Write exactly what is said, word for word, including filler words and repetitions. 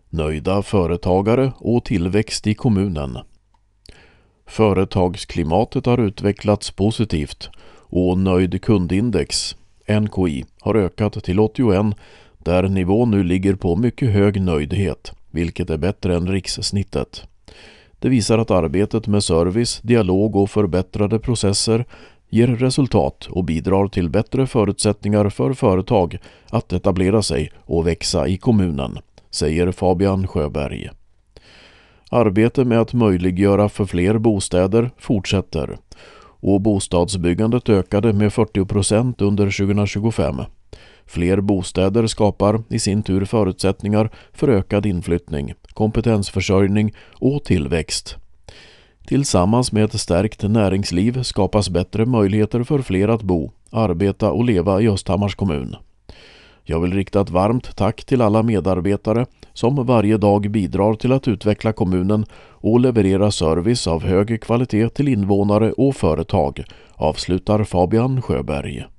Nöjda företagare och tillväxt i kommunen. Företagsklimatet har utvecklats positivt och nöjd kundindex, N K I, har ökat till åttioen där nivån nu ligger på mycket hög nöjdhet, vilket är bättre än rikssnittet. Det visar att arbetet med service, dialog och förbättrade processer ger resultat och bidrar till bättre förutsättningar för företag att etablera sig och växa i kommunen, säger Fabian Sjöberg. Arbetet med att möjliggöra för fler bostäder fortsätter och bostadsbyggandet ökade med fyrtio procent under tjugohundratjugofem. Fler bostäder skapar i sin tur förutsättningar för ökad inflyttning, kompetensförsörjning och tillväxt. Tillsammans med ett stärkt näringsliv skapas bättre möjligheter för fler att bo, arbeta och leva i Östhammars kommun. Jag vill rikta ett varmt tack till alla medarbetare som varje dag bidrar till att utveckla kommunen och leverera service av hög kvalitet till invånare och företag, avslutar Fabian Sjöberg.